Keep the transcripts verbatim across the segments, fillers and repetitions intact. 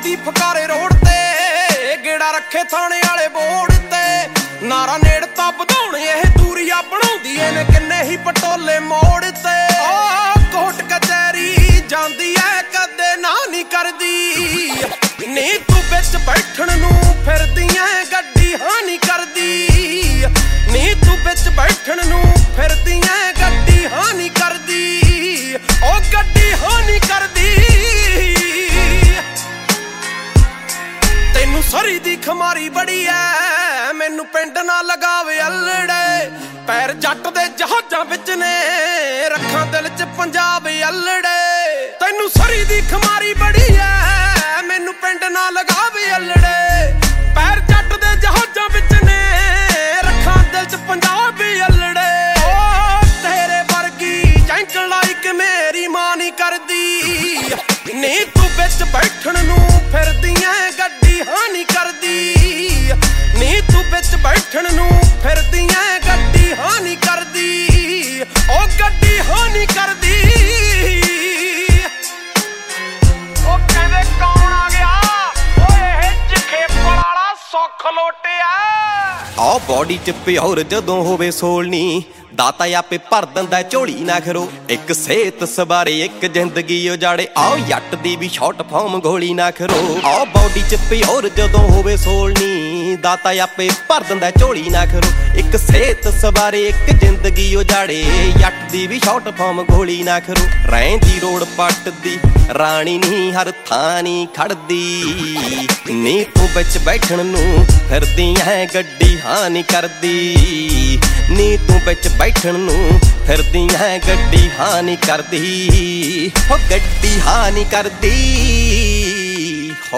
ਕਰਦੀ ਫਕਾਰੇ ਰੋਡ ਤੇ ਗੇੜਾ ਰੱਖੇ ਥਾਣੇ ਵਾਲੇ ਬੋਰਡ ਤੇ ਨਾਰਾ ਨੇੜਤਾ ਵਧਾਉਣ ਇਹ ਦੂਰੀਆਂ ਬਣਾਉਂਦੀ ਇਹਨੇ ਕਿੰਨੇ ਹੀ ਪਟੋਲੇ ਮੋੜ ਤੇ ਆ ਕੋਟ ਕਚਹਿਰੀ ਜਾਂਦੀ ਐ ਕਦੇ ਨਾ ਨਹੀਂ ਕਰਦੀ ਨੀ ਤੂੰ ਵਿੱਚ ਬੈਠਣ ਨੂੰ ਫਿਰਦੀ ਐ ਗੱਡੀ ਹਾਂ ਨਹੀਂ ਕਰਦੀ ਨੀ ਤੂੰ ਵਿੱਚ ਬੈਠਣ ਨੂੰ ਫਿਰਦੀ ਐ ਗੱਡੀ ਹਾਂ ਨਹੀਂ ਕਰਦੀ ਉਹ ਗੱਡੀ ਹਾਂ ਨਹੀਂ ਕਰਦੀ ਤੈਨੂੰ ਸਰੀ ਦੀ ਖਮਾਰੀ ਬੜੀ ਐ ਮੈਨੂੰ ਪਿੰਡ ਨਾ ਲਗਾਵੇ ਅਲੜੇ ਪੈਰ ਜੱਟ ਦੇ ਜਹਾਜ਼ਾਂ ਵਿੱਚ ਨੇ ਰੱਖਾਂ ਦਿਲ 'ਚ ਪੰਜਾਬ ਅਲੜੇ ਤੈਨੂੰ ਸਰੀ ਦੀ ਖਮਾਰੀ ਬੜੀ ਐ ਮੈਨੂੰ ਪਿੰਡ ਨਾ ਲਗਾਵੇ ਅਲੜੇ ਪੈਰ ਜੱਟ ਦੇ ਜਹਾਜ਼ਾਂ ਵਿੱਚ ਨੇ ਰੱਖਾਂ ਦਿਲ 'ਚ ਪੰਜਾਬ ਅਲੜੇ ਓ ਤੇਰੇ ਵਰਗੀ ਜੈਂਕ ਲਾਈਕ ਮੇਰੀ ਮਾਂ ਨਹੀਂ ਕਰਦੀ ਨੀ ਤੂੰ ਵਿੱਚ ਬੈਠਣ ਨੂੰ ਫਿਰਦੀ ਐ ਗੱਡੀ ਹਾਂ ਨਹੀਂ ਕਰਦੀ ਨੀ ਤੂੰ ਵਿੱਚ ਬੈਠਣ ਨੂੰ ਫਿਰਦੀ ਐ ਗੱਡੀ ਹਾਂ ਨਹੀਂ ਕਰਦੀ ਉਹ ਗੱਡੀ ਹਾਂ ਨਹੀਂ ਕਰਦੀ ਉਹ ਕਹਿੰਦੇ ਕੌਣ ਆ ਗਿਆ ਓਏ ਇਹ ਜਖੇਪੜ ਵਾਲਾ ਸੁੱਖ ਲੋਟਿਆ ਆ ਬੋਡੀ 'ਚ ਪਿਓਰ ਜਦੋਂ ਹੋਵੇ ਸੋਲਣੀ ਦਾਤਾ ਆਪੇ ਭਰ ਦਿੰਦਾ ਝੋਲੀ ਨਾ ਖਰੋ ਇੱਕ ਸਿਹਤ ਸਵਾਰੇ ਇੱਕ ਜ਼ਿੰਦਗੀ ਉਜਾੜੇ ਆਓ ਜੱਟ ਦੀ ਵੀ ਸ਼ਾਰਟ ਫਾਰਮ ਗੋਲੀ ਨਾ ਖਰੋ ਆ ਬੋਡੀ 'ਚ ਪਿਓਰ ਜਦੋਂ ਹੋਵੇ ਸੋਲਣੀ ਦਾਤਾ ਆਪੇ ਭਰ ਦਿੰਦਾ ਝੋਲੀ ਨਾ ਖਰੋ ਇੱਕ ਸਿਹਤ ਸਵਾਰੇ ਇੱਕ ਜ਼ਿੰਦਗੀ ਉਜਾੜੇ ਜੱਟ ਦੀ ਵੀ ਸ਼ਾਰਟ ਫਾਰਮ ਗੋਲੀ ਨਾ ਖਰੋ ਰਹਿੰਦੀ ਰੋਡ ਪੱਟਦੀ ਰਾਣੀ ਨਹੀਂ ਹਰ ਥਾਂ ਨਹੀਂ ਖੜਦੀ ਨੀ ਤੂੰ ਵਿੱਚ ਬੈਠਣ ਨੂੰ ਫਿਰਦੀ ਐ ਗੱਡੀ ਹਾਂ ਨਹੀਂ ਕਰਦੀ ਨੀ ਤੂੰ ਵਿੱਚ ਬੈਠਣ ਨੂੰ ਫਿਰਦੀ ਐ ਗੱਡੀ ਹਾਂ ਨਹੀਂ ਕਰਦੀ ਹੋ ਗੱਡੀ ਹਾਂ ਨਹੀਂ ਕਰਦੀ ਹੋ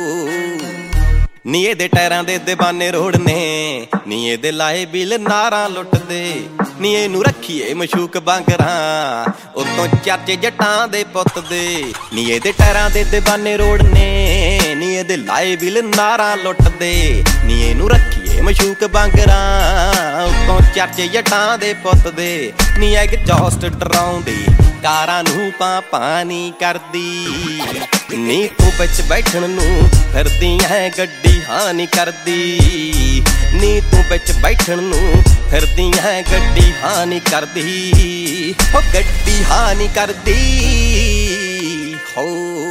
ਨੀ ਇਹਦੇ ਟਾਇਰਾਂ ਦੇ ਦੀਵਾਨੇ ਰੋਡ ਨੇ ਨੀ ਇਹਦੇ ਲਾਏ ਬਿਲ ਨਾਰਾਂ ਲੁੱਟਦੇ ਨੀ ਇਹਨੂੰ ਰੱਖੀਏ ਮਸ਼ੂਕ ਬਾਂਗਰਾਂ ਉਤੋਂ ਚਰਚੇ ਜੱਟਾਂ ਦੇ ਪੁੱਤ ਦੇ ਨੀ ਇਹਦੇ ਟਾਇਰਾਂ ਦੇ ਦੀਵਾਨੇ ਰੋਡ ਨੇ ਨੀ ਇਹਦੇ ਲਾਏ ਬਿਲ ਨਾਰਾਂ ਲੁੱਟਦੇ ਨੀ ਇਹਨੂੰ ਰੱਖੀਏ ਮਸ਼ੂਕ ਬਾਂਗਰਾਂ ਉਤੋਂ ਚਰਚੇ ਜੱਟਾਂ ਦੇ ਪੁੱਤ ਦੇ ਨੀ ਐਗਜ਼ੌਸਟ ਡਰਾਉਂਦੀ ਕਾਰਾਂ ਨੂੰ ਪਾ ਪਾਣੀ ਕਰਦੀ ਨੀ ਤੂੰ ਵਿੱਚ ਬੈਠਣ ਨੂੰ ਫਿਰਦੀ ਐ ਗੱਡੀ ਹਾਂ ਨਹੀਂ ਕਰਦੀ ਨੀ ਤੂੰ ਵਿੱਚ ਬੈਠਣ ਨੂੰ ਫਿਰਦੀ ਐ ਗੱਡੀ ਹਾਂ ਨਹੀਂ ਕਰਦੀ ਹੋ ਗੱਡੀ ਹਾਂ ਨਹੀਂ ਕਰਦੀ ਹੋ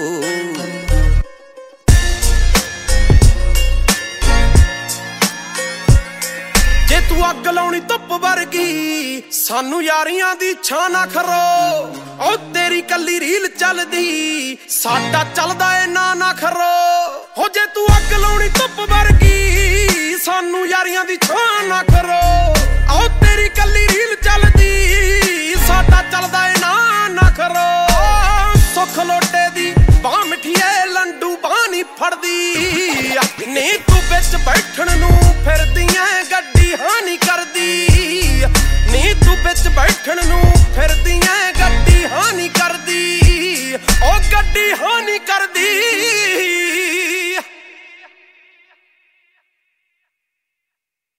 ਜੇ ਤੂੰ ਅੱਗ ਲਾਉਣੀ ਧੁੱਪ ਵਰਗੀ ਸਾਨੂੰ ਯਾਰੀਆਂ ਦੀ ਛਾਂ ਨਾ ਖਰੋ ਓ ਤੇਰੀ ਕੱਲੀ ਰੀਲ ਚੱਲਦੀ ਸਾਡਾ ਚੱਲਦਾ ਏ ਨਾ ਨਾ ਖਰੋ ਹੋ ਜੇ ਤੂੰ ਅੱਗ ਲਾਉਣੀ ਧੁੱਪ ਵਰਗੀ ਸਾਨੂੰ ਯਾਰੀਆਂ ਦੀ ਛਾਂ ਨਾ ਖਰੋ ਓ ਤੇਰੀ ਕੱਲੀ ਰੀਲ ਚੱਲਦੀ ਸਾਡਾ ਚੱਲਦਾ ਏ ਨਾ ਨਾ ਖਰੋ ਸੁੱਖ ਲੋਟੇ ਦੀ ਬਾਹ ਮਿੱਠੀਏ ਲੰਡੂ ਬਾਹ ਨਹੀਂ ਫੜਦੀ ਨੀ ਤੂੰ ਵਿੱਚ ਬੈਠਣ ਨੂੰ